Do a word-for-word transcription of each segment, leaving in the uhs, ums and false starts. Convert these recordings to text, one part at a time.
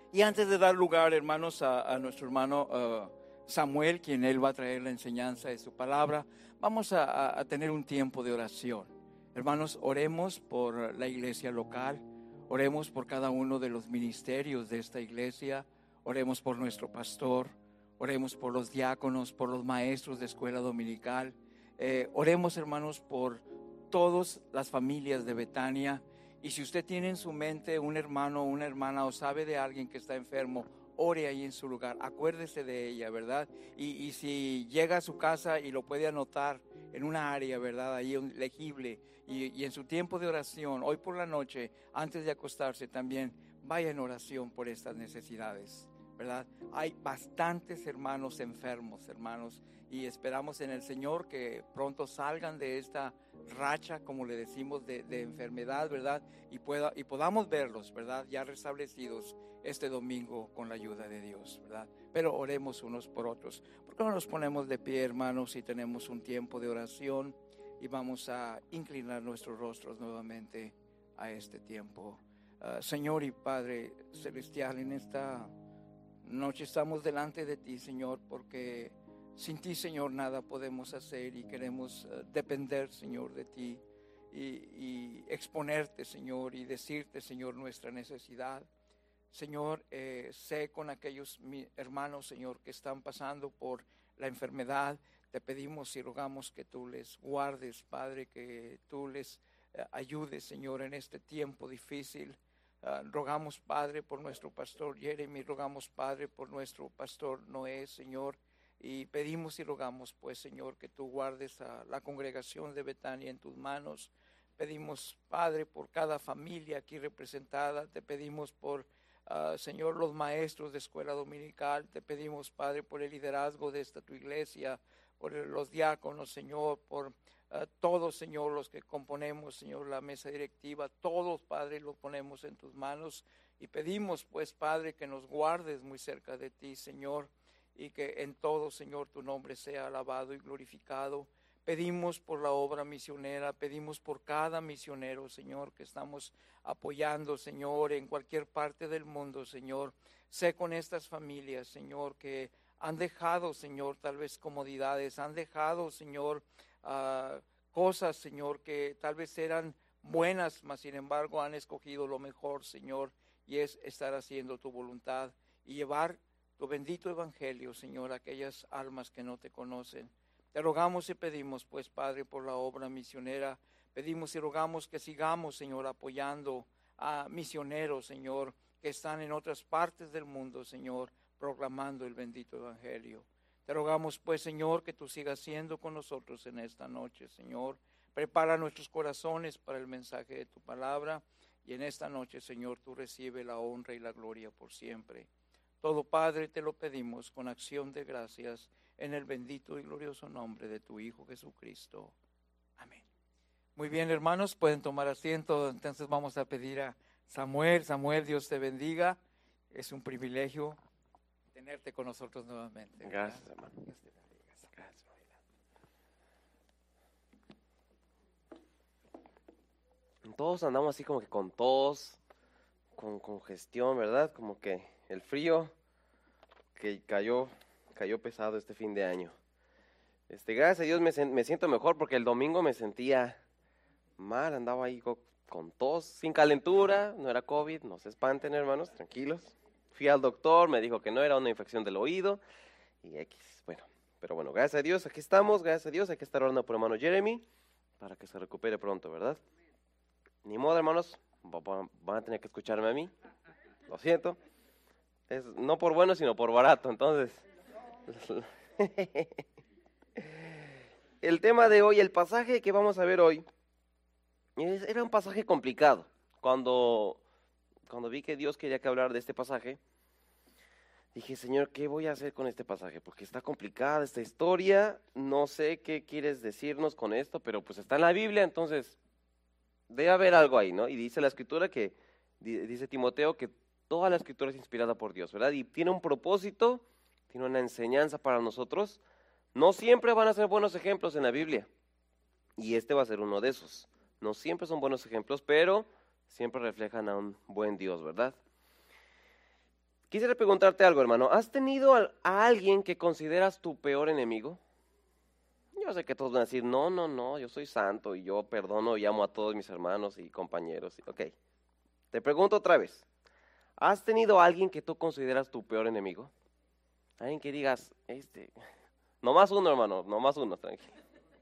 Y antes de dar lugar, hermanos, a, a nuestro hermano uh, Samuel, quien él va a traer la enseñanza de su palabra, vamos a, a, a tener un tiempo de oración. Hermanos, oremos por la iglesia local, oremos por cada uno de los ministerios de esta iglesia, oremos por nuestro pastor, oremos por los diáconos, por los maestros de escuela dominical, eh, oremos, hermanos, por todas las familias de Betania. Y si usted tiene en su mente un hermano o una hermana o sabe de alguien que está enfermo, ore ahí en su lugar, acuérdese de ella, ¿verdad? Y, y si llega a su casa y lo puede anotar en una área, ¿verdad? Ahí legible, y, y en su tiempo de oración, hoy por la noche, antes de acostarse también, vaya en oración por estas necesidades, ¿verdad? Hay bastantes hermanos enfermos, hermanos, y esperamos en el Señor que pronto salgan de esta racha, como le decimos, de, de enfermedad, ¿verdad? Y, pueda, y podamos verlos, ¿verdad? Ya restablecidos este domingo con la ayuda de Dios, ¿verdad? Pero oremos unos por otros. ¿Por qué no nos ponemos de pie, hermanos, y tenemos un tiempo de oración y vamos a inclinar nuestros rostros nuevamente a este tiempo? Uh, Señor y Padre Celestial, en esta noche estamos delante de ti, Señor, porque sin ti, Señor, nada podemos hacer y queremos uh, depender, Señor, de ti y, y exponerte, Señor, y decirte, Señor, nuestra necesidad. Señor, eh, sé con aquellos mi, hermanos, Señor, que están pasando por la enfermedad. Te pedimos y rogamos que tú les guardes, Padre, que tú les uh, ayudes, Señor, en este tiempo difícil. Uh, rogamos, Padre, por nuestro pastor Jeremy, rogamos, Padre, por nuestro pastor Noé, Señor. Y pedimos y rogamos, pues, Señor, que tú guardes a la congregación de Betania en tus manos. Pedimos, Padre, por cada familia aquí representada. Te pedimos por, uh, Señor, los maestros de escuela dominical. Te pedimos, Padre, por el liderazgo de esta tu iglesia, por los diáconos, Señor, por uh, todos, Señor, los que componemos, Señor, la mesa directiva. Todos, Padre, los ponemos en tus manos. Y pedimos, pues, Padre, que nos guardes muy cerca de ti, Señor, y que en todo, Señor, tu nombre sea alabado y glorificado. Pedimos por la obra misionera, pedimos por cada misionero, Señor, que estamos apoyando, Señor, en cualquier parte del mundo, Señor. Sé con estas familias, Señor, que han dejado, Señor, tal vez comodidades, han dejado, Señor, uh, cosas, Señor, que tal vez eran buenas, mas sin embargo han escogido lo mejor, Señor, y es estar haciendo tu voluntad y llevar tu bendito evangelio, Señor, a aquellas almas que no te conocen. Te rogamos y pedimos, pues, Padre, por la obra misionera. Pedimos y rogamos que sigamos, Señor, apoyando a misioneros, Señor, que están en otras partes del mundo, Señor, proclamando el bendito evangelio. Te rogamos, pues, Señor, que tú sigas siendo con nosotros en esta noche, Señor. Prepara nuestros corazones para el mensaje de tu palabra. Y en esta noche, Señor, tú recibe la honra y la gloria por siempre. Todo, Padre, te lo pedimos con acción de gracias en el bendito y glorioso nombre de tu Hijo Jesucristo. Amén. Muy bien, hermanos, pueden tomar asiento. Entonces vamos a pedir a Samuel. Samuel, Dios te bendiga. Es un privilegio tenerte con nosotros nuevamente. Gracias, hermano. Dios te bendiga. Gracias. Todos andamos así como que con tos, con congestión, ¿verdad? Como que el frío que cayó, cayó pesado este fin de año. Este, gracias a Dios me, me siento mejor porque el domingo me sentía mal, andaba ahí con, con tos, sin calentura, no era COVID, no se espanten, hermanos, tranquilos. Fui al doctor, me dijo que no era una infección del oído y X, bueno, pero bueno, gracias a Dios, aquí estamos, gracias a Dios, hay que estar orando por hermano Jeremy para que se recupere pronto, ¿verdad? Ni modo, hermanos, van a tener que escucharme a mí, lo siento. Es no por bueno, sino por barato. Entonces, el tema de hoy, el pasaje que vamos a ver hoy, era un pasaje complicado. Cuando, cuando vi que Dios quería que hablara de este pasaje, dije, Señor, ¿qué voy a hacer con este pasaje? Porque está complicada esta historia, no sé qué quieres decirnos con esto, pero pues está en la Biblia, entonces debe haber algo ahí, ¿no? Y dice la Escritura que, dice Timoteo, que toda la Escritura es inspirada por Dios, ¿verdad? Y tiene un propósito, tiene una enseñanza para nosotros. No siempre van a ser buenos ejemplos en la Biblia, y este va a ser uno de esos. No siempre son buenos ejemplos, pero siempre reflejan a un buen Dios, ¿verdad? Quisiera preguntarte algo, hermano. ¿Has tenido a, a alguien que consideras tu peor enemigo? Yo sé que todos van a decir, no, no, no, yo soy santo y yo perdono y amo a todos mis hermanos y compañeros. Ok, te pregunto otra vez. ¿Has tenido a alguien que tú consideras tu peor enemigo? Alguien que digas, este, nomás uno, hermano, nomás uno, tranquilo.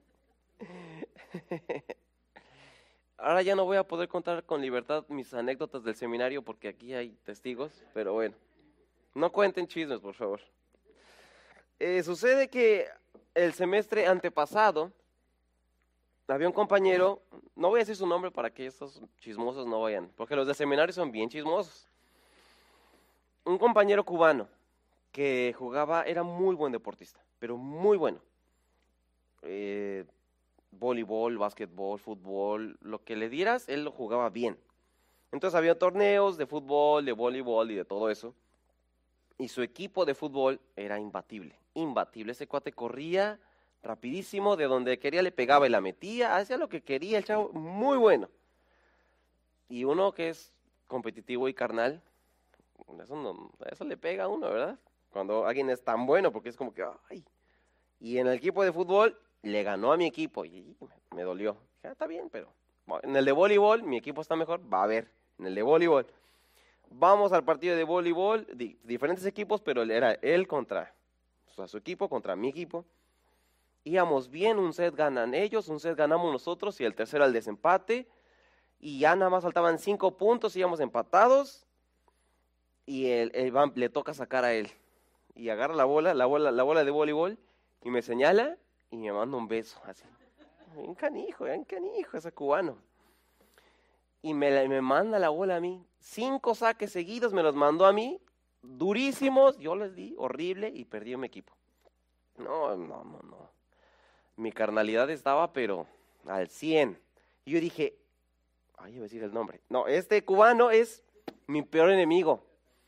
Ahora ya no voy a poder contar con libertad mis anécdotas del seminario porque aquí hay testigos, pero bueno, no cuenten chismes, por favor. Eh, sucede que el semestre antepasado había un compañero, no voy a decir su nombre para que estos chismosos no vayan, porque los de seminario son bien chismosos. Un compañero cubano que jugaba, era muy buen deportista, pero muy bueno. Eh, voleibol, básquetbol, fútbol, lo que le dieras, él lo jugaba bien. Entonces había torneos de fútbol, de voleibol y de todo eso. Y su equipo de fútbol era imbatible, imbatible. Ese cuate corría rapidísimo, de donde quería le pegaba y la metía, hacía lo que quería el chavo, muy bueno. Y uno que es competitivo y carnal, eso, no, eso le pega a uno, ¿verdad? Cuando alguien es tan bueno, porque es como que, ay. Y en el equipo de fútbol le ganó a mi equipo y me dolió. Ya está bien, pero en el de voleibol mi equipo está mejor, va a ver, en el de voleibol. Vamos al partido de voleibol, di, diferentes equipos, pero era él contra, o sea, su equipo contra mi equipo. Íbamos bien, un set ganan ellos, un set ganamos nosotros y el tercero al desempate. Y ya nada más faltaban cinco puntos, íbamos empatados. Y el, el, le toca sacar a él. Y agarra la bola, la bola, la bola de voleibol y me señala y me manda un beso, así. Bien canijo, bien canijo ese cubano. Y me, me manda la bola a mí. Cinco saques seguidos me los mandó a mí, durísimos, yo les di, horrible, y perdí a mi equipo. No, no, no, no. Mi carnalidad estaba, pero al cien. Y yo dije, ay, iba a decir el nombre. No, este cubano es mi peor enemigo.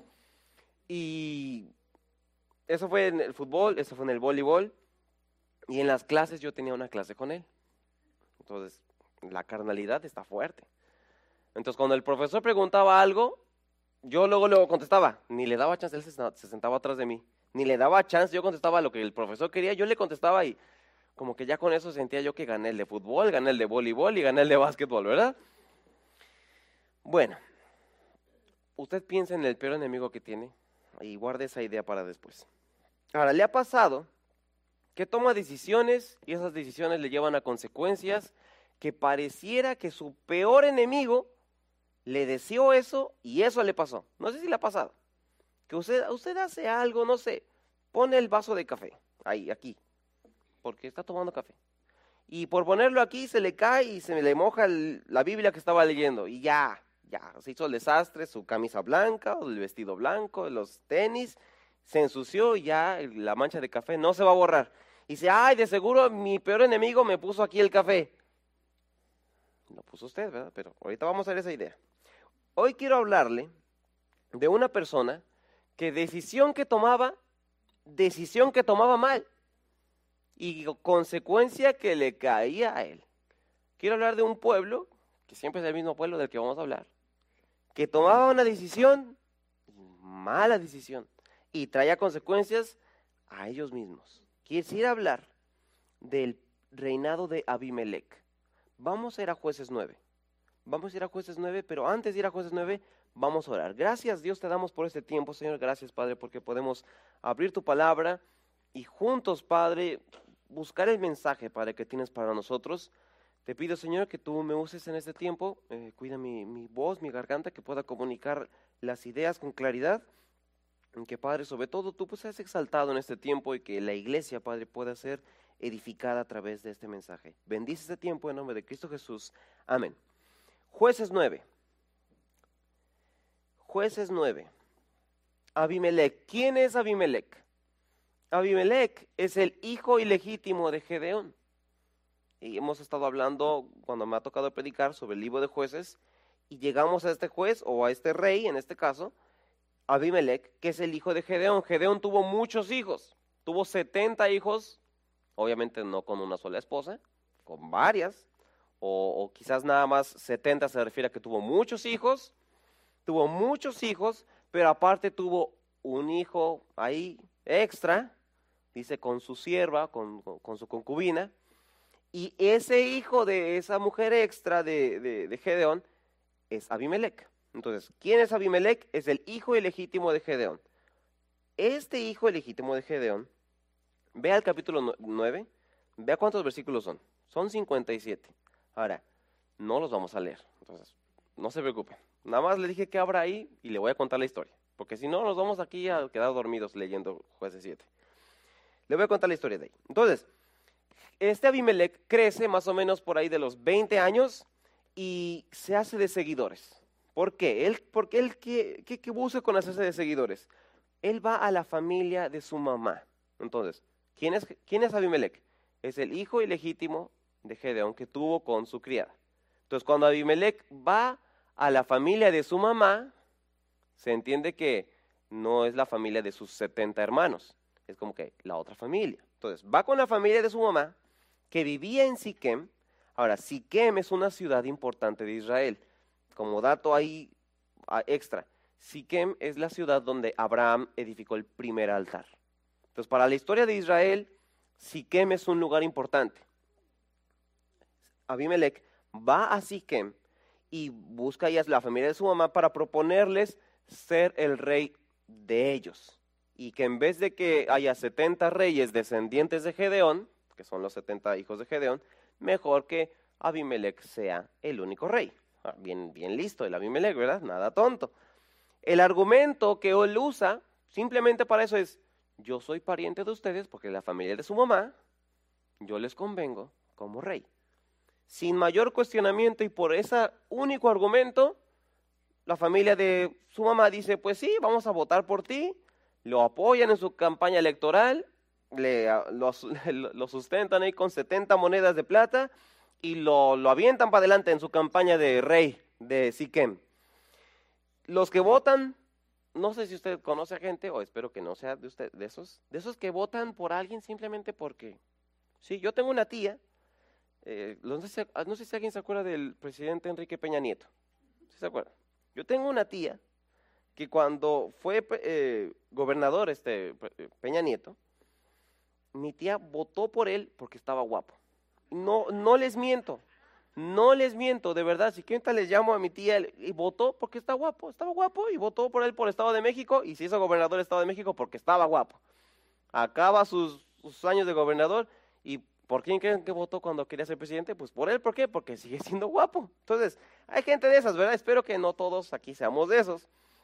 Y eso fue en el fútbol, eso fue en el voleibol. Y en las clases yo tenía una clase con él. Entonces, la carnalidad está fuerte. Entonces, cuando el profesor preguntaba algo, yo luego luego contestaba. Ni le daba chance, él se, se sentaba atrás de mí. Ni le daba chance, yo contestaba lo que el profesor quería, yo le contestaba y como que ya con eso sentía yo que gané el de fútbol, gané el de voleibol y gané el de básquetbol, ¿verdad? Bueno, usted piensa en el peor enemigo que tiene y guarde esa idea para después. Ahora, ¿le ha pasado que toma decisiones y esas decisiones le llevan a consecuencias que pareciera que su peor enemigo le deseó eso y eso le pasó? No sé si le ha pasado. Que usted, usted hace algo, no sé, pone el vaso de café, ahí, aquí, porque está tomando café. Y por ponerlo aquí se le cae y se le moja el, la Biblia que estaba leyendo y ya, ya, se hizo el desastre, su camisa blanca, o el vestido blanco, los tenis, se ensució y ya la mancha de café no se va a borrar. Y dice, ay, de seguro mi peor enemigo me puso aquí el café. Lo puso usted, ¿verdad? Pero ahorita vamos a ver esa idea. Hoy quiero hablarle de una persona que decisión que tomaba, decisión que tomaba mal y consecuencia que le caía a él. Quiero hablar de un pueblo, que siempre es el mismo pueblo del que vamos a hablar, que tomaba una decisión, mala decisión, y traía consecuencias a ellos mismos. Quisiera hablar del reinado de Abimelec. Vamos a ir a Jueces nueve. Vamos a ir a Jueces nueve, pero antes de ir a Jueces nueve, vamos a orar. Gracias, Dios, te damos por este tiempo, Señor. Gracias, Padre, porque podemos abrir tu palabra y juntos, Padre, buscar el mensaje, Padre, que tienes para nosotros. Te pido, Señor, que tú me uses en este tiempo. Eh, cuida mi, mi voz, mi garganta, que pueda comunicar las ideas con claridad. Y que, Padre, sobre todo, tú pues seas exaltado en este tiempo y que la iglesia, Padre, pueda ser edificada a través de este mensaje. Bendice este tiempo en nombre de Cristo Jesús. Amén. Jueces nueve. Jueces nueve. Abimelec. ¿Quién es Abimelec? Abimelec es el hijo ilegítimo de Gedeón. Y hemos estado hablando, cuando me ha tocado predicar, sobre el libro de Jueces, y llegamos a este juez, o a este rey, en este caso, Abimelec, que es el hijo de Gedeón. Gedeón tuvo muchos hijos, tuvo setenta hijos, obviamente no con una sola esposa, con varias, o, o quizás nada más setenta se refiere a que tuvo muchos hijos, tuvo muchos hijos, pero aparte tuvo un hijo ahí extra, dice con su sierva, con, con, con su concubina, y ese hijo de esa mujer extra de, de, de Gedeón es Abimelec. Entonces, ¿quién es Abimelec? Es el hijo ilegítimo de Gedeón. Este hijo ilegítimo de Gedeón, vea el capítulo nueve, vea cuántos versículos son. Son cincuenta y siete. Ahora, no los vamos a leer, entonces no se preocupen. Nada más le dije que abra ahí y le voy a contar la historia, porque si no nos vamos aquí a quedar dormidos leyendo Jueces siete. Le voy a contar la historia de ahí. Entonces, este Abimelec crece más o menos por ahí de los veinte años y se hace de seguidores. ¿Por qué? Él, porque él, ¿qué, qué, qué busca con hacerse de seguidores? Él va a la familia de su mamá. Entonces, ¿quién es, quién es Abimelec? Es el hijo ilegítimo de Gedeón que tuvo con su criada. Entonces, cuando Abimelec va a la familia de su mamá, se entiende que no es la familia de sus setenta hermanos, es como que la otra familia. Entonces, va con la familia de su mamá, que vivía en Siquem. Ahora, Siquem es una ciudad importante de Israel. Como dato ahí extra, Siquem es la ciudad donde Abraham edificó el primer altar. Entonces, para la historia de Israel, Siquem es un lugar importante. Abimelec va a Siquem y busca a la familia de su mamá para proponerles ser el rey de ellos. Y que en vez de que haya setenta reyes descendientes de Gedeón, que son los setenta hijos de Gedeón, mejor que Abimelec sea el único rey. Bien, bien listo el Abimelec, ¿verdad? Nada tonto. El argumento que él usa simplemente para eso es: yo soy pariente de ustedes porque la familia de su mamá, yo les convengo como rey. Sin mayor cuestionamiento y por ese único argumento, la familia de su mamá dice: pues sí, vamos a votar por ti. Lo apoyan en su campaña electoral, le, lo, lo sustentan ahí con setenta monedas de plata y lo, lo avientan para adelante en su campaña de rey de Siquem. Los que votan, no sé si usted conoce a gente, o espero que no sea de usted, de esos, de esos que votan por alguien simplemente porque, sí, yo tengo una tía, eh, no, sé si, no sé si alguien se acuerda del presidente Enrique Peña Nieto, ¿sí se acuerda? Yo tengo una tía que cuando fue eh, gobernador este Peña Nieto, mi tía votó por él porque estaba guapo. No, no les miento, no les miento, de verdad. Si quieren, les llamo a mi tía y votó porque está guapo, estaba guapo y votó por él por el Estado de México y se hizo gobernador del Estado de México porque estaba guapo. Acaba sus, sus años de gobernador y ¿por quién creen que votó cuando quería ser presidente? Pues por él, ¿por qué? Porque sigue siendo guapo. Entonces, hay gente de esas, ¿verdad? Espero que no todos aquí seamos de esos.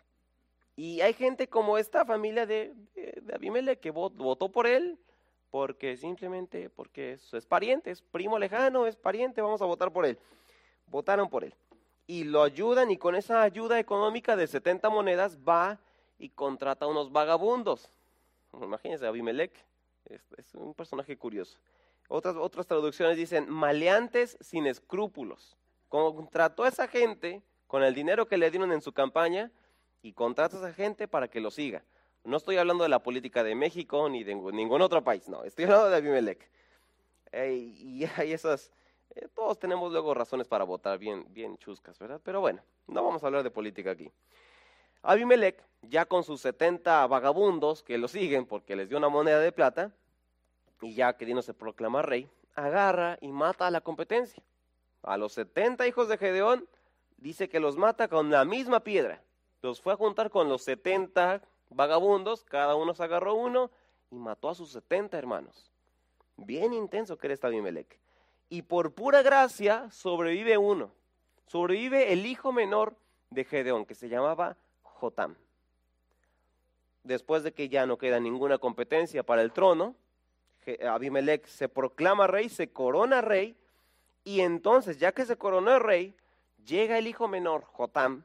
Y hay gente como esta familia de, de, de Abimelec que vot, votó por él porque simplemente, porque es, es pariente, es primo lejano, es pariente, vamos a votar por él. Votaron por él. Y lo ayudan y con esa ayuda económica de setenta monedas va y contrata a unos vagabundos. Imagínense, Abimelec es, es un personaje curioso. Otras, otras traducciones dicen maleantes sin escrúpulos. Contrató a esa gente con el dinero que le dieron en su campaña y contrata a esa gente para que lo siga. No estoy hablando de la política de México ni de ningún otro país, no, estoy hablando de Abimelec. Eh, y hay esas, eh, todos tenemos luego razones para votar bien, bien chuscas, ¿verdad? Pero bueno, no vamos a hablar de política aquí. Abimelec, ya con sus setenta vagabundos que lo siguen porque les dio una moneda de plata, y ya queriéndose proclamar rey, agarra y mata a la competencia. A los setenta hijos de Gedeón, dice que los mata con la misma piedra. Los fue a juntar con los setenta vagabundos, cada uno se agarró uno y mató a sus setenta hermanos. Bien intenso que era este Abimelec. Y por pura gracia sobrevive uno. Sobrevive el hijo menor de Gedeón, que se llamaba Jotam. Después de que ya no queda ninguna competencia para el trono, Abimelec se proclama rey, se corona rey, y entonces, ya que se coronó rey, llega el hijo menor, Jotam,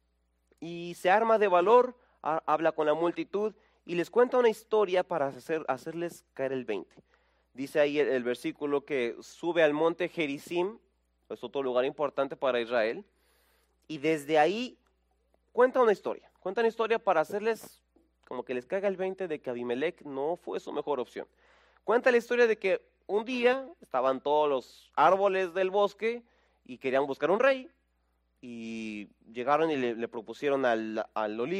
y se arma de valor, a, habla con la multitud, y les cuenta una historia para hacer, hacerles caer el veinte. Dice ahí el, el versículo que sube al monte Gerizim, es otro lugar importante para Israel, y desde ahí cuenta una historia, cuenta una historia para hacerles, como que les caiga el veinte de que Abimelec no fue su mejor opción. Cuenta la historia de que un día estaban todos los árboles del bosque y querían buscar un rey y llegaron y le, le propusieron al, al olivo,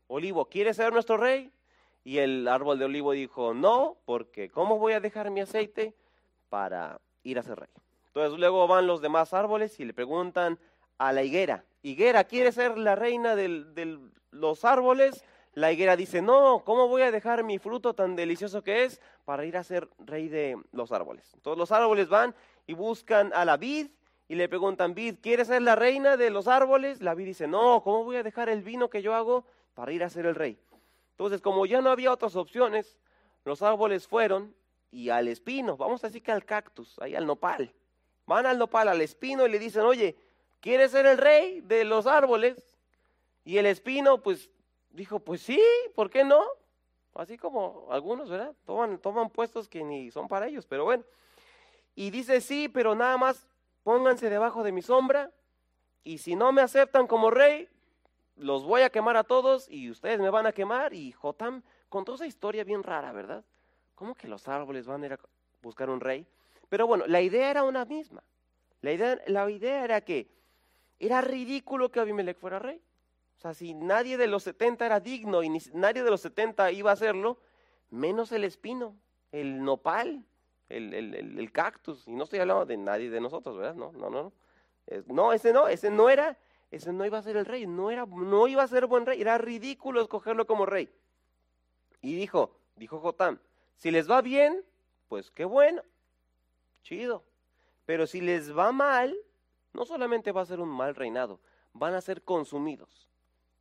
olivo, ¿quieres ser nuestro rey? Y el árbol de olivo dijo, no, porque ¿cómo voy a dejar mi aceite para ir a ser rey? Entonces luego van los demás árboles y le preguntan a la higuera, higuera, ¿quieres ser la reina de los árboles? La higuera dice, no, ¿cómo voy a dejar mi fruto tan delicioso que es para ir a ser rey de los árboles? Entonces los árboles van y buscan a la vid y le preguntan, vid, ¿quieres ser la reina de los árboles? La vid dice, no, ¿cómo voy a dejar el vino que yo hago para ir a ser el rey? Entonces, como ya no había otras opciones, los árboles fueron y al espino, vamos a decir que al cactus, ahí al nopal, van al nopal, al espino y le dicen, oye, ¿quieres ser el rey de los árboles? Y el espino, pues, dijo, pues sí, ¿por qué no? Así como algunos, ¿verdad? Toman, toman puestos que ni son para ellos, pero bueno. Y dice, sí, pero nada más pónganse debajo de mi sombra y si no me aceptan como rey, los voy a quemar a todos y ustedes me van a quemar. Y Jotam contó esa historia bien rara, ¿verdad? ¿Cómo que los árboles van a ir a buscar un rey? Pero bueno, la idea era una misma. La idea, la idea era que era ridículo que Abimelech fuera rey. O sea, si nadie de los setenta era digno y ni, nadie de los setenta iba a hacerlo, menos el espino, el nopal, el, el, el, el cactus. Y no estoy hablando de nadie de nosotros, ¿verdad? No, no, no. No, no ese no, ese no era... Ese no iba a ser el rey, no, era, no iba a ser buen rey, era ridículo escogerlo como rey. Y dijo, dijo Jotam, si les va bien, pues qué bueno, chido. Pero si les va mal, no solamente va a ser un mal reinado, van a ser consumidos.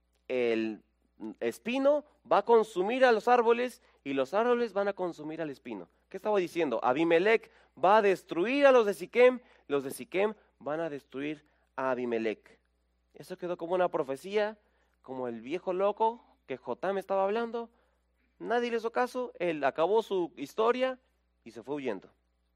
El espino va a consumir a los árboles y los árboles van a consumir al espino. ¿Qué estaba diciendo? Abimelech va a destruir a los de Siquem, los de Siquem van a destruir a Abimelech. Eso quedó como una profecía, como el viejo loco que Jotam estaba hablando. Nadie le hizo caso, él acabó su historia y se fue huyendo.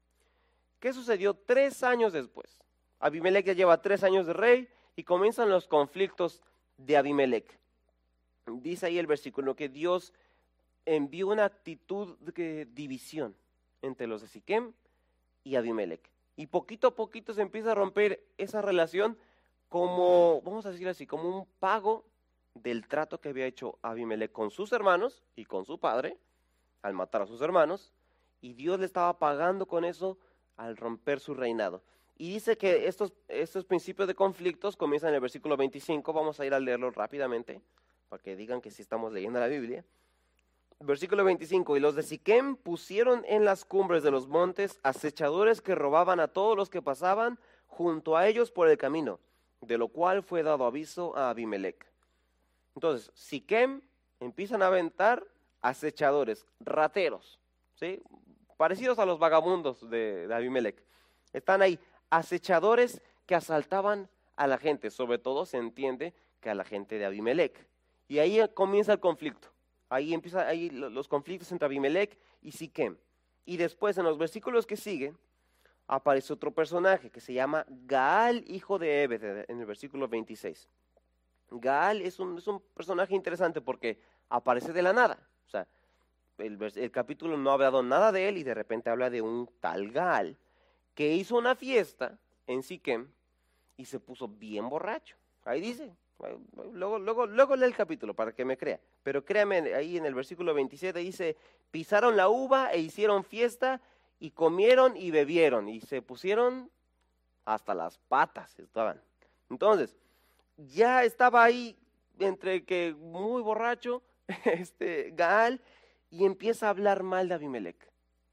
¿Qué sucedió tres años después? Abimelech ya lleva tres años de rey y comienzan los conflictos de Abimelech. Dice ahí el versículo que Dios envió una actitud de división entre los de Siquem y Abimelech. Y poquito a poquito se empieza a romper esa relación como, vamos a decir así, como un pago del trato que había hecho Abimelech con sus hermanos y con su padre, al matar a sus hermanos, y Dios le estaba pagando con eso al romper su reinado. Y dice que estos, estos principios de conflictos comienzan en el versículo veinticinco, vamos a ir a leerlo rápidamente, para que digan que sí estamos leyendo la Biblia. Versículo veinticinco, y los de Siquem pusieron en las cumbres de los montes acechadores que robaban a todos los que pasaban junto a ellos por el camino, de lo cual fue dado aviso a Abimelech. Entonces, Siquem empiezan a aventar acechadores, rateros, ¿sí? Parecidos a los vagabundos de, de Abimelech. Están ahí, acechadores que asaltaban a la gente, sobre todo se entiende que a la gente de Abimelech. Y ahí comienza el conflicto. Ahí empiezan ahí los conflictos entre Abimelech y Siquem. Y después, en los versículos que siguen, aparece otro personaje que se llama Gaal, hijo de Ebed, en el versículo veintiséis. Gaal es un, es un personaje interesante porque aparece de la nada. O sea, el, el capítulo no ha hablado nada de él y de repente habla de un tal Gaal que hizo una fiesta en Siquem y se puso bien borracho. Ahí dice, luego, luego, luego lee el capítulo para que me crea. Pero créame, ahí en el versículo veintisiete dice, pisaron la uva e hicieron fiesta y comieron y bebieron y se pusieron hasta las patas estaban. Entonces, ya estaba ahí entre que muy borracho este Gaal y empieza a hablar mal de Abimelech.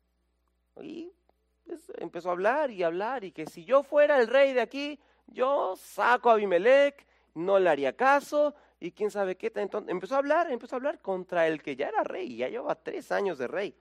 Y pues, empezó a hablar y hablar y que si yo fuera el rey de aquí, yo saco a Abimelech, no le haría caso y quién sabe qué. Entonces, empezó a hablar, empezó a hablar contra el que ya era rey, ya llevaba tres años de rey.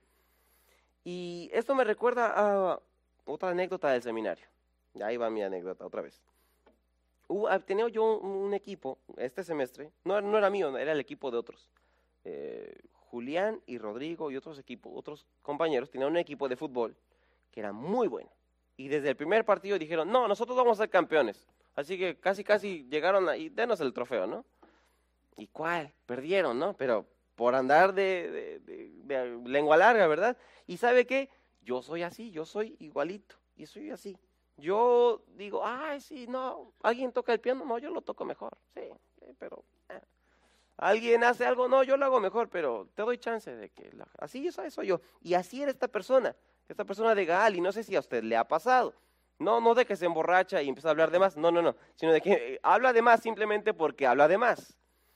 Y esto me recuerda a otra anécdota del seminario. Ahí va mi anécdota otra vez. Hubo, tenía yo un, un equipo este semestre, no, no era mío, era el equipo de otros. Eh, Julián y Rodrigo y otros equipos, otros compañeros tenían un equipo de fútbol que era muy bueno. Y desde el primer partido dijeron, no, nosotros vamos a ser campeones. Así que casi, casi llegaron ahí, denos el trofeo, ¿no? ¿Y cuál? Perdieron, ¿no? Pero por andar de, de, de, de lengua larga, ¿verdad? Y ¿sabe qué? Yo soy así, yo soy igualito, y soy así. Yo digo, ay, sí, no, alguien toca el piano, no, yo lo toco mejor, sí, sí pero... Eh. Alguien hace algo, no, yo lo hago mejor, pero te doy chance de que, la, así eso soy yo. Y así era esta persona, esta persona de Gaal, y no sé si a usted le ha pasado. No, no de que se emborracha y empieza a hablar de más, no, no, no, sino de que eh, habla de más simplemente porque habla de más.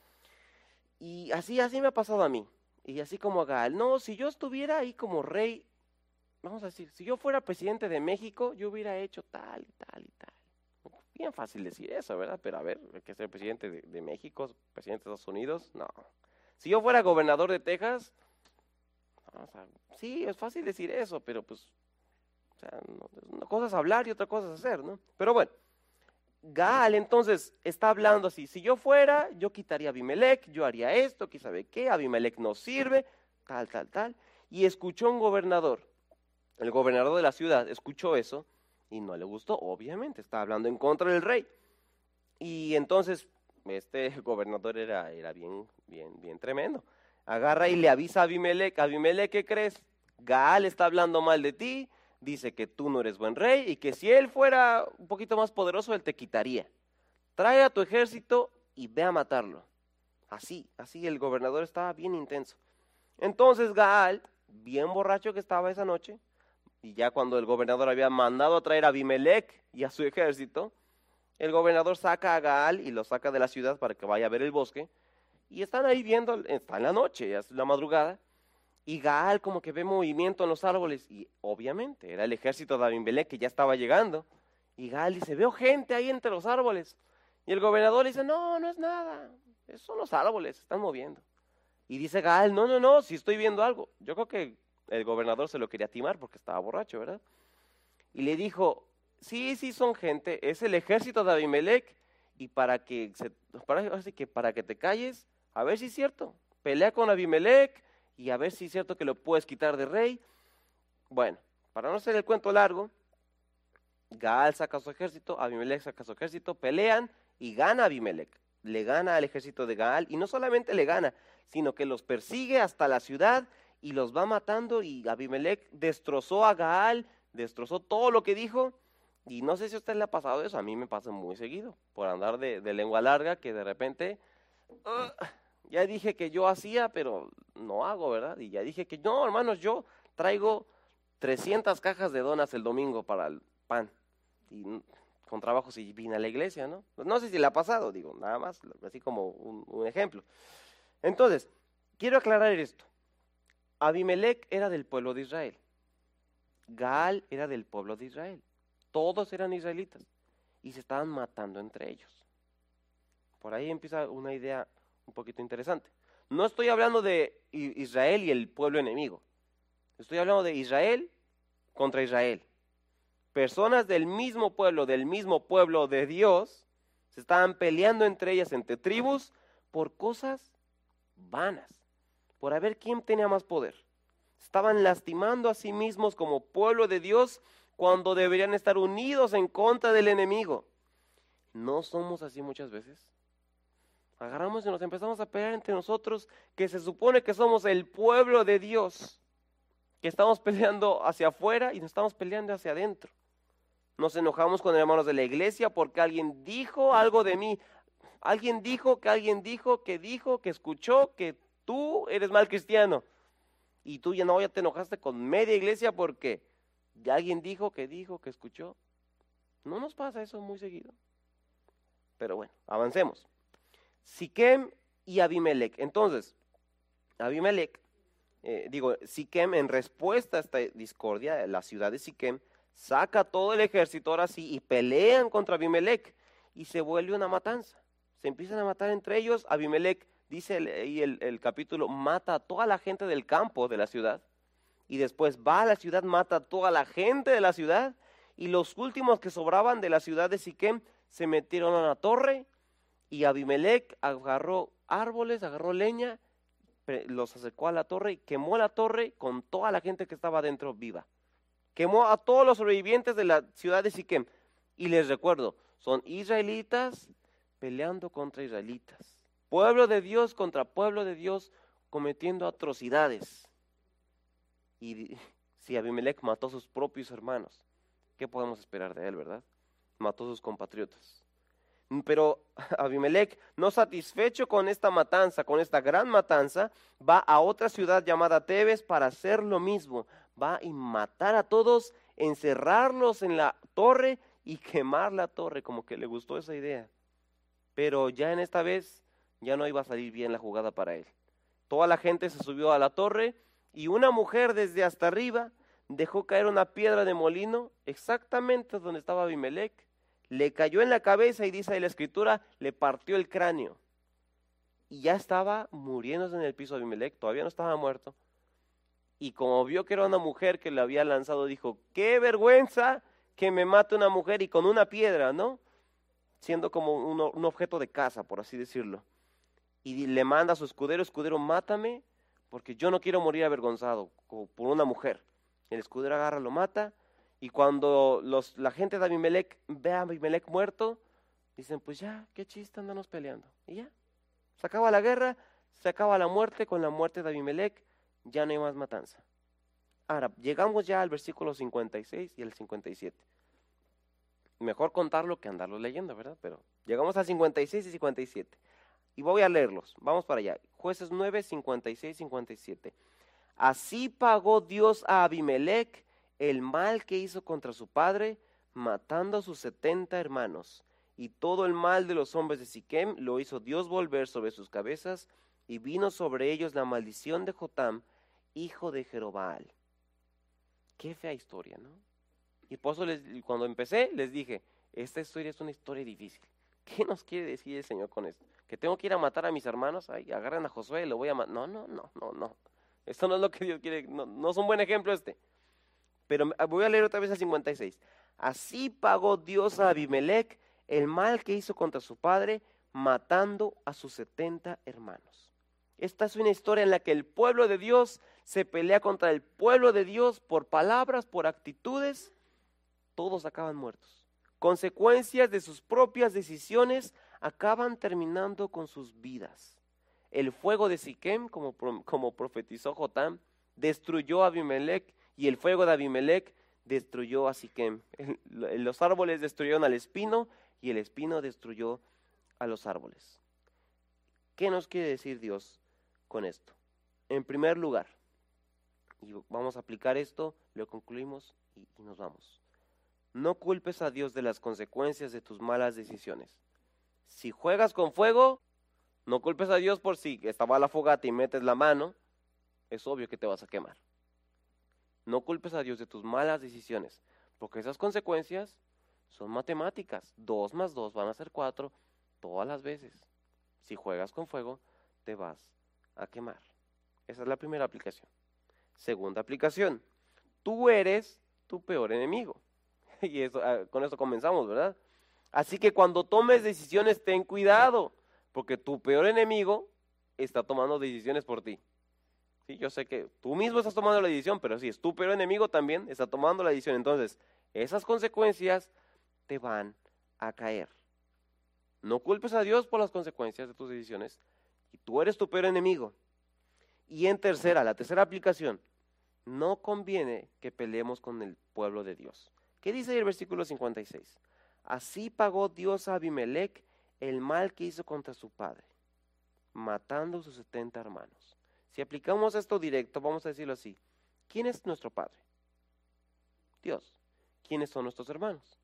Y así, así me ha pasado a mí. Y así como a Gaal, no, si yo estuviera ahí como rey, vamos a decir, si yo fuera presidente de México, yo hubiera hecho tal y tal y tal. Bien fácil decir eso, ¿verdad? Pero a ver, hay que ser presidente de, de México, presidente de Estados Unidos, no. Si yo fuera gobernador de Texas, o sea, sí, es fácil decir eso, pero pues, o sea, no, una cosa es hablar y otra cosa es hacer, ¿no? Pero bueno, Gaal entonces está hablando así, si yo fuera, yo quitaría a Abimelech, yo haría esto, ¿quién sabe qué? Abimelech no sirve, tal, tal, tal. Y escuchó un gobernador, el gobernador de la ciudad, escuchó eso, y no le gustó, obviamente, está hablando en contra del rey. Y entonces, este gobernador era, era bien, bien, bien tremendo. Agarra y le avisa a Abimelech, Abimelech, ¿qué crees? Gaal está hablando mal de ti, dice que tú no eres buen rey y que si él fuera un poquito más poderoso, él te quitaría. Trae a tu ejército y ve a matarlo. Así, así el gobernador estaba bien intenso. Entonces Gaal, bien borracho que estaba esa noche, y ya cuando el gobernador había mandado a traer a Abimelech y a su ejército, el gobernador saca a Gaal y lo saca de la ciudad para que vaya a ver el bosque. Y están ahí viendo, está en la noche, ya es la madrugada, y Gaal como que ve movimiento en los árboles. Y obviamente era el ejército de Abimelech que ya estaba llegando. Y Gaal dice, veo gente ahí entre los árboles. Y el gobernador dice, no, no es nada, esos son los árboles, se están moviendo. Y dice Gaal, no, no, no, si estoy viendo algo. Yo creo que el gobernador se lo quería timar porque estaba borracho, ¿verdad? Y le dijo, sí, sí son gente, es el ejército de Abimelech, y para que, se, para, así que para que te calles, a ver si es cierto, pelea con Abimelech, y a ver si es cierto que lo puedes quitar de rey. Bueno, para no hacer el cuento largo, Gaal saca su ejército, Abimelech saca su ejército, pelean, y gana Abimelech, le gana al ejército de Gaal, y no solamente le gana, sino que los persigue hasta la ciudad, y los va matando, y Abimelech destrozó a Gaal, destrozó todo lo que dijo, y no sé si a usted le ha pasado eso, a mí me pasa muy seguido, por andar de, de lengua larga, que de repente, uh, ya dije que yo hacía, pero no hago, ¿verdad? Y ya dije que, no, hermanos, yo traigo trescientas cajas de donas el domingo para el pan, y con trabajo si vine a la iglesia, ¿no? No sé si le ha pasado, digo, nada más, así como un, un ejemplo. Entonces, quiero aclarar esto. Abimelech era del pueblo de Israel. Gaal era del pueblo de Israel. Todos eran israelitas y se estaban matando entre ellos. Por ahí empieza una idea un poquito interesante. No estoy hablando de Israel y el pueblo enemigo. Estoy hablando de Israel contra Israel. Personas del mismo pueblo, del mismo pueblo de Dios, se estaban peleando entre ellas, entre tribus, por cosas vanas, por a ver quién tenía más poder. Estaban lastimando a sí mismos como pueblo de Dios cuando deberían estar unidos en contra del enemigo. ¿No somos así muchas veces? Agarramos y nos empezamos a pelear entre nosotros, que se supone que somos el pueblo de Dios, que estamos peleando hacia afuera y nos estamos peleando hacia adentro. Nos enojamos con hermanos de la iglesia porque alguien dijo algo de mí. Alguien dijo que alguien dijo que dijo que escuchó que tú eres mal cristiano. Y tú ya no, ya te enojaste con media iglesia porque ya alguien dijo que dijo que escuchó. No nos pasa eso muy seguido. Pero bueno, avancemos. Siquem y Abimelech. Entonces, Abimelech, eh, digo, Siquem en respuesta a esta discordia, la ciudad de Siquem, saca todo el ejército ahora sí y pelean contra Abimelech y se vuelve una matanza. Se empiezan a matar entre ellos. Abimelech, dice el, el, el capítulo, mata a toda la gente del campo de la ciudad. Y después va a la ciudad, mata a toda la gente de la ciudad. Y los últimos que sobraban de la ciudad de Siquem se metieron a la torre. Y Abimelech agarró árboles, agarró leña, los acercó a la torre y quemó la torre con toda la gente que estaba dentro viva. Quemó a todos los sobrevivientes de la ciudad de Siquem. Y les recuerdo, son israelitas peleando contra israelitas. Pueblo de Dios contra pueblo de Dios cometiendo atrocidades. Y si Abimelech mató a sus propios hermanos, ¿qué podemos esperar de él, verdad? Mató a sus compatriotas. Pero Abimelec, no satisfecho con esta matanza, con esta gran matanza, va a otra ciudad llamada Tebes para hacer lo mismo. Va y matar a todos, encerrarlos en la torre y quemar la torre, como que le gustó esa idea. Pero ya en esta vez ya no iba a salir bien la jugada para él. Toda la gente se subió a la torre y una mujer desde hasta arriba dejó caer una piedra de molino exactamente donde estaba Abimelec. Le cayó en la cabeza y dice ahí la escritura, le partió el cráneo. Y ya estaba muriéndose en el piso Abimelec, todavía no estaba muerto. Y como vio que era una mujer que le había lanzado, dijo, qué vergüenza que me mate una mujer y con una piedra, ¿no? Siendo como un, un objeto de caza, por así decirlo. Y le manda a su escudero, escudero, mátame, porque yo no quiero morir avergonzado por una mujer. El escudero agarra, lo mata. Y cuando los, la gente de Abimelec ve a Abimelec muerto, dicen, pues ya, qué chiste, andanos peleando. Y ya, se acaba la guerra, se acaba la muerte, con la muerte de Abimelec, ya no hay más matanza. Ahora, llegamos ya al versículo cincuenta y seis y al cincuenta y siete. Mejor contarlo que andarlo leyendo, ¿verdad? Pero llegamos al cincuenta y seis y cincuenta y siete. Y voy a leerlos, vamos para allá. Jueces nueve, cincuenta y seis, cincuenta y siete. Así pagó Dios a Abimelec el mal que hizo contra su padre, matando a sus setenta hermanos, y todo el mal de los hombres de Siquem lo hizo Dios volver sobre sus cabezas, y vino sobre ellos la maldición de Jotam, hijo de Jerobaal. Qué fea historia, ¿no? Y por eso les, cuando empecé les dije, esta historia es una historia difícil. ¿Qué nos quiere decir el Señor con esto? ¿Que tengo que ir a matar a mis hermanos? Ay, agarran a Josué y lo voy a matar. No, no, no, no, no. Esto no es lo que Dios quiere, no, no es un buen ejemplo este. Pero voy a leer otra vez el cincuenta y seis. Así pagó Dios a Abimelec el mal que hizo contra su padre, matando a sus setenta hermanos. Esta es una historia en la que el pueblo de Dios se pelea contra el pueblo de Dios por palabras, por actitudes. Todos acaban muertos. Consecuencias de sus propias decisiones acaban terminando con sus vidas. El fuego de Siquem, como, como profetizó Jotam, destruyó a Abimelec, y el fuego de Abimelec destruyó a Siquem. Los árboles destruyeron al espino y el espino destruyó a los árboles. ¿Qué nos quiere decir Dios con esto? En primer lugar, y vamos a aplicar esto, lo concluimos y, y nos vamos. No culpes a Dios de las consecuencias de tus malas decisiones. Si juegas con fuego, no culpes a Dios por si estaba la fogata y metes la mano, es obvio que te vas a quemar. No culpes a Dios de tus malas decisiones, porque esas consecuencias son matemáticas. Dos más dos van a ser cuatro todas las veces. Si juegas con fuego, te vas a quemar. Esa es la primera aplicación. Segunda aplicación, tú eres tu peor enemigo. Y eso, con eso comenzamos, ¿verdad? Así que cuando tomes decisiones, ten cuidado, porque tu peor enemigo está tomando decisiones por ti. Sí, yo sé que tú mismo estás tomando la decisión, pero sí, es tu peor enemigo también está tomando la decisión. Entonces, esas consecuencias te van a caer. No culpes a Dios por las consecuencias de tus decisiones, y tú eres tu peor enemigo. Y en tercera, la tercera aplicación, no conviene que peleemos con el pueblo de Dios. ¿Qué dice ahí el versículo cincuenta y seis? Así pagó Dios a Abimelec el mal que hizo contra su padre, matando a sus setenta hermanos. Si aplicamos esto directo, vamos a decirlo así. ¿Quién es nuestro padre? Dios. ¿Quiénes son nuestros hermanos?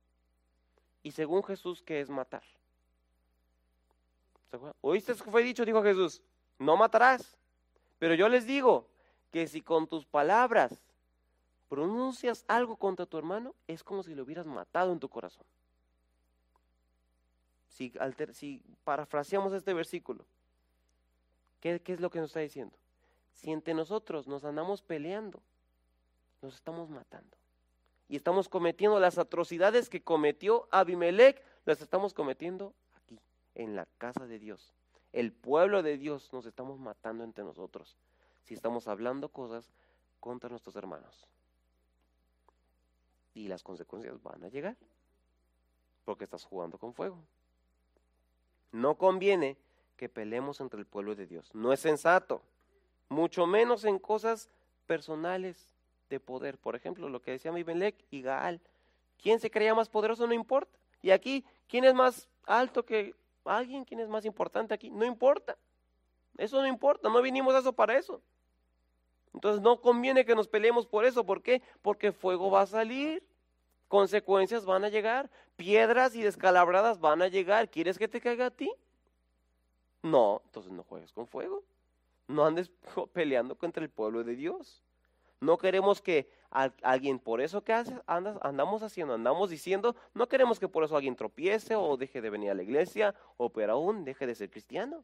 Y según Jesús, ¿qué es matar? ¿Oíste eso que fue dicho? Dijo Jesús, no matarás. Pero yo les digo que si con tus palabras pronuncias algo contra tu hermano, es como si lo hubieras matado en tu corazón. Si, alter, si parafraseamos este versículo, ¿qué, ¿qué es lo que nos está diciendo? Si entre nosotros nos andamos peleando, nos estamos matando. Y estamos cometiendo las atrocidades que cometió Abimelec, las estamos cometiendo aquí, en la casa de Dios. El pueblo de Dios nos estamos matando entre nosotros, si estamos hablando cosas contra nuestros hermanos. Y las consecuencias van a llegar, porque estás jugando con fuego. No conviene que peleemos entre el pueblo de Dios. No es sensato, mucho menos en cosas personales de poder. Por ejemplo, lo que decía Abimelec y Gaal. ¿Quién se creía más poderoso? No importa. Y aquí, ¿quién es más alto que alguien, ¿quién es más importante aquí? No importa. Eso no importa, no vinimos a eso para eso. Entonces no conviene que nos peleemos por eso. ¿Por qué? Porque fuego va a salir, consecuencias van a llegar, piedras y descalabradas van a llegar. ¿Quieres que te caiga a ti? No, entonces no juegues con fuego. No andes peleando contra el pueblo de Dios. No queremos que a, alguien por eso que haces, andas, andamos haciendo, andamos diciendo, no queremos que por eso alguien tropiece o deje de venir a la iglesia o peor aún, deje de ser cristiano.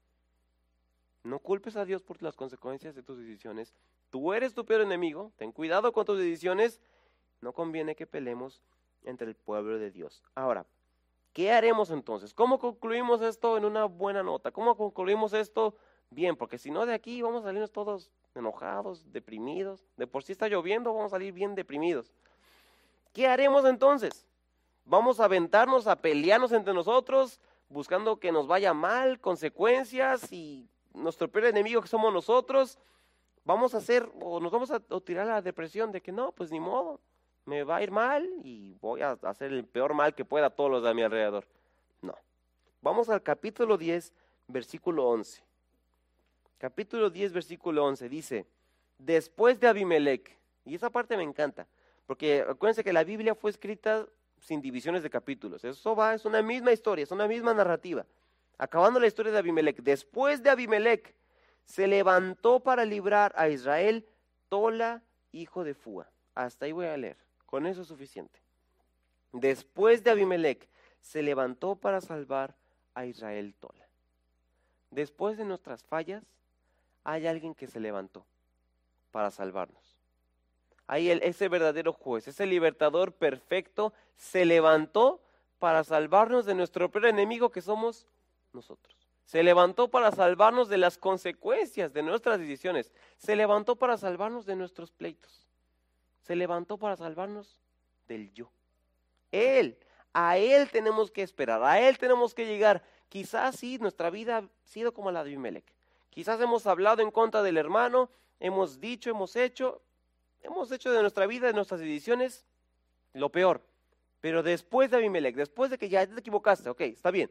No culpes a Dios por las consecuencias de tus decisiones. Tú eres tu peor enemigo, ten cuidado con tus decisiones. No conviene que peleemos entre el pueblo de Dios. Ahora, ¿qué haremos entonces? ¿Cómo concluimos esto en una buena nota? ¿Cómo concluimos esto bien? Porque si no, de aquí vamos a salirnos todos enojados, deprimidos. De por sí está lloviendo, vamos a salir bien deprimidos. ¿Qué haremos entonces? ¿Vamos a aventarnos a pelearnos entre nosotros, buscando que nos vaya mal, consecuencias y nuestro peor enemigo que somos nosotros? Vamos a hacer, o nos vamos a, a tirar a la depresión de que no, pues ni modo, me va a ir mal y voy a hacer el peor mal que pueda a todos los de a mi alrededor. No. Vamos al capítulo diez, versículo once. Capítulo diez, versículo once, dice, después de Abimelech, y esa parte me encanta, porque acuérdense que la Biblia fue escrita sin divisiones de capítulos, eso va, es una misma historia, es una misma narrativa. Acabando la historia de Abimelech, después de Abimelech, se levantó para librar a Israel Tola, hijo de Fúa. Hasta ahí voy a leer, con eso es suficiente. Después de Abimelech, se levantó para salvar a Israel Tola. Después de nuestras fallas, hay alguien que se levantó para salvarnos. Ahí el, ese verdadero juez, ese libertador perfecto, se levantó para salvarnos de nuestro peor enemigo que somos nosotros. Se levantó para salvarnos de las consecuencias de nuestras decisiones. Se levantó para salvarnos de nuestros pleitos. Se levantó para salvarnos del yo. Él, a Él tenemos que esperar, a Él tenemos que llegar. Quizás sí, nuestra vida ha sido como la de Abimelech. Quizás hemos hablado en contra del hermano, hemos dicho, hemos hecho, hemos hecho de nuestra vida, de nuestras decisiones, lo peor. Pero después de Abimelech, después de que ya te equivocaste, ok, está bien.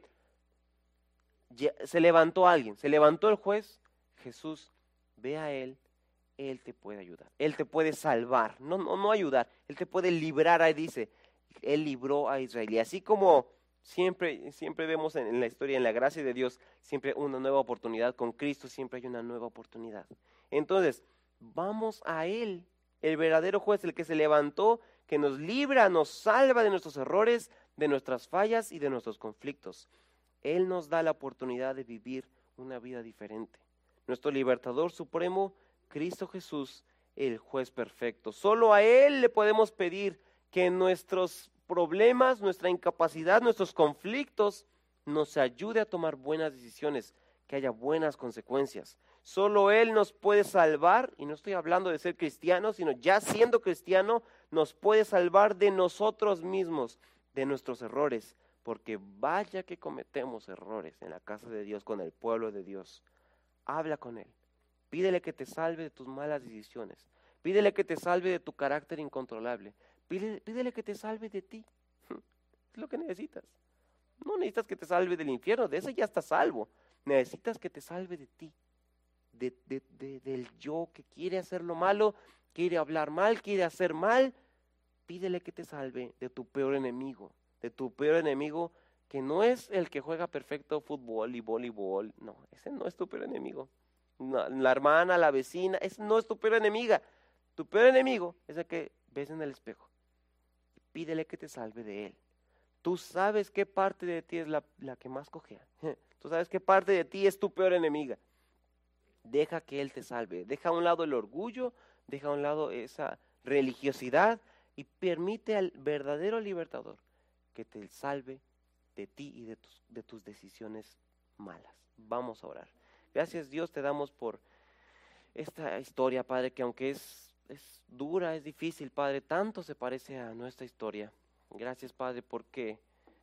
Ya, se levantó alguien, se levantó el juez, Jesús, ve a Él, Él te puede ayudar, Él te puede salvar, no, no, no ayudar, Él te puede librar, ahí dice, Él libró a Israel. Y así como siempre, siempre vemos en, en la historia, en la gracia de Dios, siempre una nueva oportunidad, con Cristo siempre hay una nueva oportunidad. Entonces, vamos a Él, el verdadero juez, el que se levantó, que nos libra, nos salva de nuestros errores, de nuestras fallas y de nuestros conflictos. Él nos da la oportunidad de vivir una vida diferente. Nuestro libertador supremo, Cristo Jesús, el juez perfecto. Solo a Él le podemos pedir que nuestros problemas, nuestra incapacidad, nuestros conflictos nos ayude a tomar buenas decisiones, que haya buenas consecuencias. Solo Él nos puede salvar, y no estoy hablando de ser cristiano, sino ya siendo cristiano, nos puede salvar de nosotros mismos, de nuestros errores. Porque vaya que cometemos errores en la casa de Dios, con el pueblo de Dios. Habla con Él. Pídele que te salve de tus malas decisiones. Pídele que te salve de tu carácter incontrolable. Pídele, pídele que te salve de ti. Es lo que necesitas. No necesitas que te salve del infierno, de ese ya estás salvo. Necesitas que te salve de ti. De, de, de, del yo que quiere hacer lo malo, quiere hablar mal, quiere hacer mal. Pídele que te salve de tu peor enemigo. De tu peor enemigo, que no es el que juega perfecto fútbol y voleibol. No, ese no es tu peor enemigo. No, la hermana, la vecina, ese no es tu peor enemiga. Tu peor enemigo es el que ves en el espejo. Pídele que te salve de él. Tú sabes qué parte de ti es la, la que más cojea. Tú sabes qué parte de ti es tu peor enemiga. Deja que Él te salve. Deja a un lado el orgullo, deja a un lado esa religiosidad y permite al verdadero libertador que te salve de ti y de tus, de tus decisiones malas. Vamos a orar. Gracias, Dios, te damos por esta historia, Padre, que aunque es, es dura, es difícil, Padre, tanto se parece a nuestra historia. Gracias, Padre, porque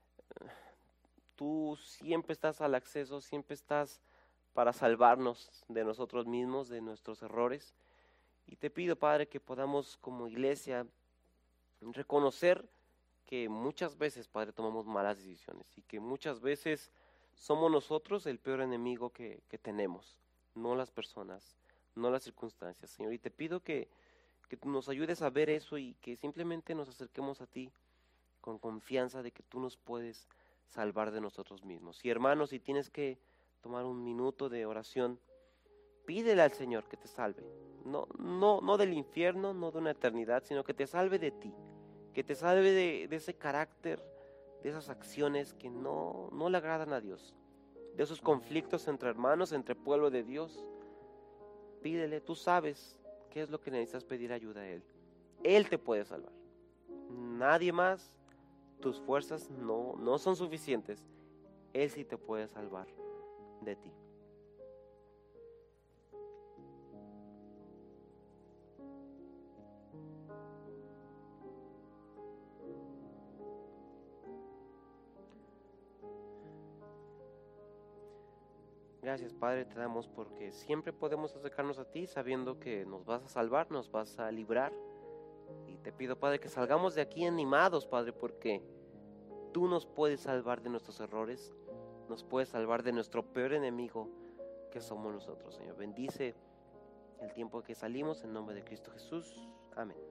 tú siempre estás al acceso, siempre estás para salvarnos de nosotros mismos, de nuestros errores. Y te pido, Padre, que podamos como iglesia reconocer que muchas veces, Padre, tomamos malas decisiones y que muchas veces somos nosotros el peor enemigo que, que tenemos, no las personas, no las circunstancias, Señor. Y te pido que, que tú nos ayudes a ver eso y que simplemente nos acerquemos a ti con confianza de que tú nos puedes salvar de nosotros mismos. Y hermanos, si tienes que tomar un minuto de oración, pídele al Señor que te salve, no, no, no del infierno, no de una eternidad, sino que te salve de ti, que te salve de, de ese carácter, de esas acciones que no, no le agradan a Dios, de esos conflictos entre hermanos, entre pueblo de Dios. Pídele, tú sabes qué es lo que necesitas pedir ayuda a Él. Él te puede salvar, nadie más. Tus fuerzas no, no son suficientes. Él sí te puede salvar de ti. Gracias, Padre, te damos porque siempre podemos acercarnos a ti sabiendo que nos vas a salvar, nos vas a librar. Y te pido, Padre, que salgamos de aquí animados, Padre, porque tú nos puedes salvar de nuestros errores, nos puedes salvar de nuestro peor enemigo que somos nosotros, Señor. Bendice el tiempo que salimos en nombre de Cristo Jesús. Amén.